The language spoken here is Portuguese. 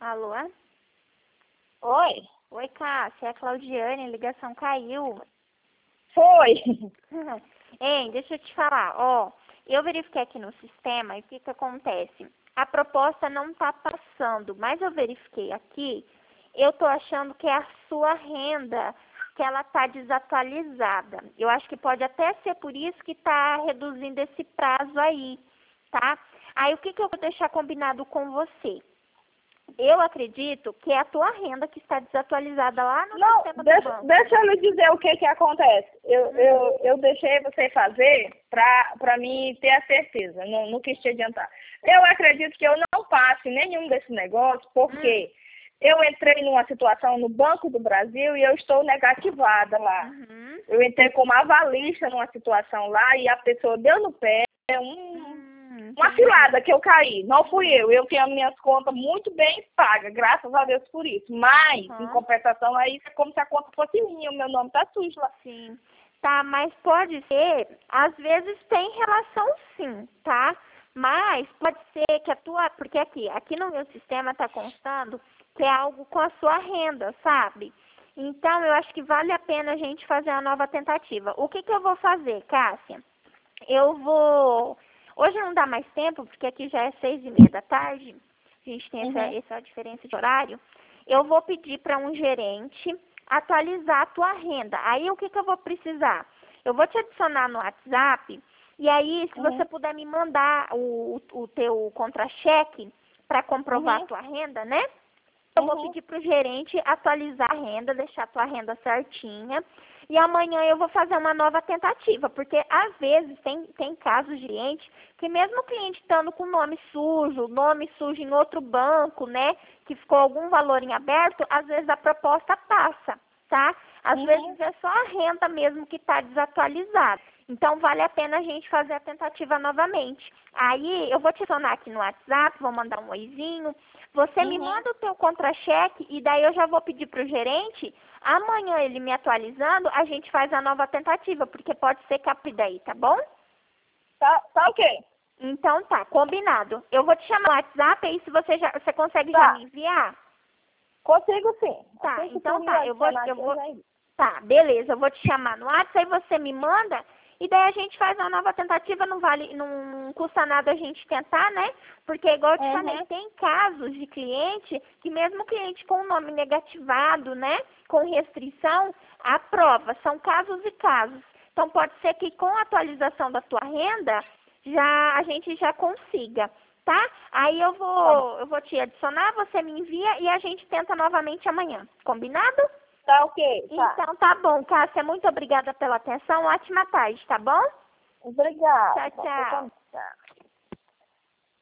Alô? Oi? Oi, Cássia, é a Claudiane, a ligação caiu. Foi. Ei, deixa eu te falar, ó, eu verifiquei aqui no sistema e o que que acontece? A proposta não tá passando, mas eu verifiquei aqui, eu tô achando que é a sua renda, que ela tá desatualizada. Eu acho que pode até ser por isso que tá reduzindo esse prazo aí, tá? Aí o que que eu vou deixar combinado com você? Eu acredito que é a tua renda que está desatualizada lá no Não, sistema do banco. deixa eu lhe dizer o que acontece. Eu deixei você fazer para mim ter a certeza, não quis te adiantar. Eu acredito que eu não passe nenhum desses negócios, porque eu entrei numa situação no Banco do Brasil e eu estou negativada lá. Eu entrei como avalista numa situação lá e a pessoa deu no pé, uma cilada que eu caí. Não fui eu. Eu tenho as minhas contas muito bem pagas, graças a Deus por isso. Mas, em compensação, aí é como se a conta fosse minha, o meu nome tá sujo lá. Sim. Tá, mas pode ser, às vezes tem relação sim, tá? Mas pode ser que a tua, porque aqui no meu sistema tá constando que é algo com a sua renda, sabe? Então eu acho que vale a pena a gente fazer uma nova tentativa. O que que eu vou fazer, Cássia? Hoje não dá mais tempo, porque aqui já é 6:30 da tarde. A gente tem essa diferença de horário. Eu vou pedir para um gerente atualizar a tua renda. Aí o que que eu vou precisar? Eu vou te adicionar no WhatsApp. E aí, se você puder me mandar o teu contra-cheque para comprovar a tua renda, né? Eu vou pedir para o gerente atualizar a renda, deixar a tua renda certinha. E amanhã eu vou fazer uma nova tentativa, porque às vezes tem casos de cliente que mesmo o cliente estando com nome sujo em outro banco, né, que ficou algum valor em aberto, às vezes a proposta passa, tá? Às vezes é só a renda mesmo que está desatualizada. Então vale a pena a gente fazer a tentativa novamente. Aí eu vou te adicionar aqui no WhatsApp, vou mandar um oizinho. Você me manda o teu contra-cheque e daí eu já vou pedir para o gerente. Amanhã ele me atualizando, a gente faz a nova tentativa, porque pode ser que daí, tá bom? Tá ok. Então tá, combinado. Eu vou te chamar no WhatsApp aí se você consegue já me enviar? Consigo sim. Tá, Assim que então tu tá, me eu vou, adicionar aqui, já envio. tá, beleza, eu vou te chamar no WhatsApp, aí você me manda, e daí a gente faz uma nova tentativa, não custa nada a gente tentar, né? Porque igual eu te falei, tem casos de cliente que mesmo cliente com o nome negativado, né, com restrição, aprova, são casos e casos. Então pode ser que com a atualização da tua renda, a gente já consiga, tá? Aí eu vou te adicionar, você me envia e a gente tenta novamente amanhã. Combinado? Tá ok, tá. Então tá bom, Cássia. Muito obrigada pela atenção. Ótima tarde, tá bom? Obrigada. Tchau, tchau. Tchau.